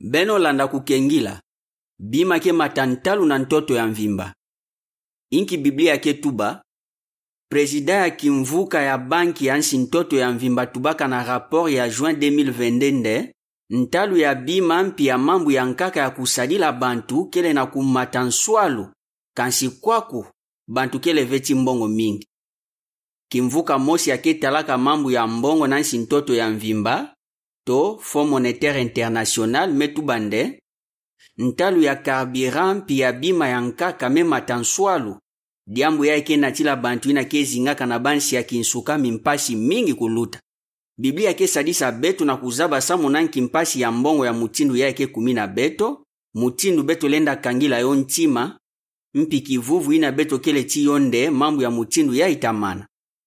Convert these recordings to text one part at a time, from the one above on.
Beno landa kukengila. Bima ke matantalu na ntoto ya mvimba. Inki Biblia ke tuba. Presida ya kimvuka ya banki ya nsi ntoto ya mvimba tubaka na rapport ya juin 2022. Ntalu ya bima mpi ya mambu ya nkaka ya kusadila bantu kele na kumatanswalu. Kansi kwaku bantu kele veti mbongo mingi. Kimvuka mosi ya ke talaka mambu ya mbongo na nsi ntoto ya mvimba. To Fonds Monétaire International metubande. Ntalu ya carburant pi ya bima ya nkaka me matanswalu. Diambu ya ike natila bantu ina kezi ngaka na bansi ya kinsuka mimpasi mingi kuluta. Biblia ke sadisa beto na kuzaba samu nanki mpasi ya mbongo ya mutindu ya ike 10 beto. Mutindu beto lenda kangila yo ntima. Mpi kivuvu ina beto kele chiyonde mambu ya mutindu ya itamana.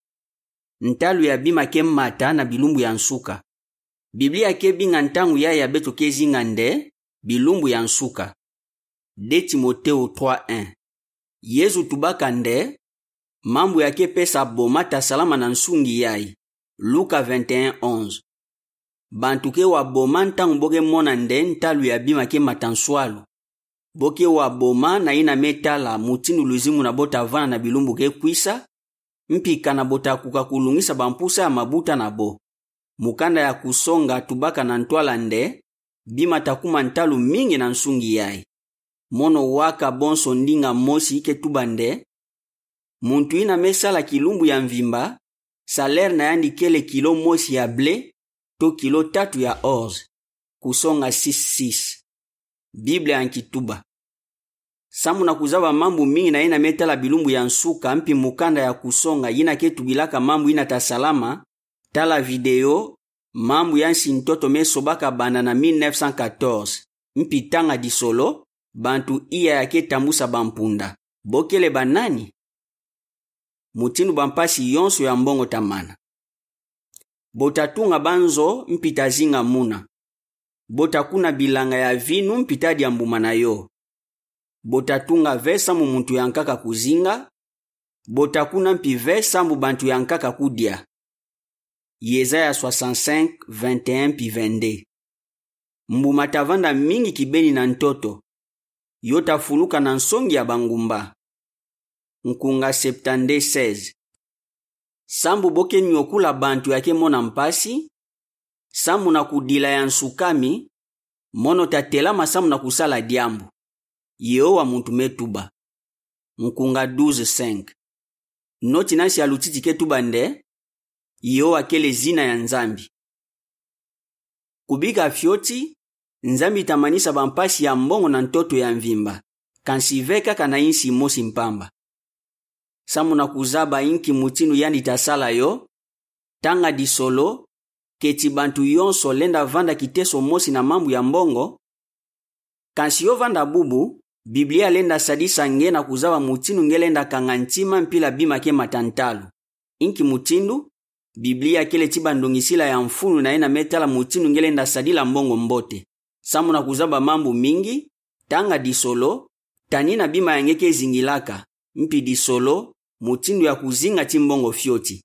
Ntalu ya bima ke mata na bilumbu ya nsuka. Biblia ke binga ntangu ya beto kezi ngande bilumbu ya nsuka. De Timoteo 3:1. Yesu tubaka nde mambu yake pesa bomata salama na nsungi yai. Luka 21:11. Bantu ke wa boma ntangu boke mona nde ntalu ya bima ke matanswalu. Boke wa boma na ina metala mutindu luzimu na bota vana na bilumbu ke kwisa. Mpika na bota kukakulungisa bampusa ya mabuta na bo. Mukanda ya kusonga tubaka na ntwala nde bima takuma ntalu mingi na nsungi yai. Mono waka bonso ndinga mosi ike tubande. Muntu ina mesala kilumbu ya mvimba. Salaire na yandi kele kilo mosi ya ble. To kilo 3 ya orz. Kusonga 6:6. Biblia ankituba. Samu na kuzaba mambu mingi na ina metala bilumbu ya nsuka. Mpi mukanda ya kusonga ina ketu bilaka mambu ina tasalama. Tala video. Mambu yansi ntoto mesobaka banda na 1914. Mpi tanga disolo. Bantu iya yake tambusa bampunda. Bokele banani? Mutindu bampasi yonso ya mbongo tamana. Botatunga banzo mpita zinga muna. Botakuna bilanga ya vinu mpita diambuma na yo. Botatunga vesa mu muntu yankaka kuzinga. Botakuna mpi vesa mu bantu yankaka kudia. Yesaya 65:21-22. Mbuma tavanda mingi kibeni na ntoto. Yota fuluka na nsongi ya bangumba. Nkunga 76. Sambu boke nyokula bantu yake mona mpasi. Samu na kudila ya nsukami. Mono tatela masamu na kusala diambu. Yehowa muntu metuba. Nkunga 12:5. Noti nasi alutiti ketuba nde. Yehowa kele zina ya nzambi. Kubika fyoti. Nzambi tamanisa bampasi ya mbongo na ntoto ya mvimba. Kansiveka kana insi mosi mpamba. Samu na kuzaba inki mutinu yandi tasala yo. Tanga disolo. Keti bantu yonso lenda vanda kiteso mosi na mambu ya mbongo. Kansi yo vanda bubu. Biblia lenda sadisa nge na kuzaba mutinu nge lenda kangantima mpila bima ke matantalu. Inki mutindu. Biblia kele tibandungisila ya mfunu na ena metala mutinu nge lenda sadila mbongo mbote. Samu na kuzaba mambu mingi, tanga disolo, tanina bima yangeke zingilaka, mpi disolo, mutindu ya kuzinga timbongo fyoti.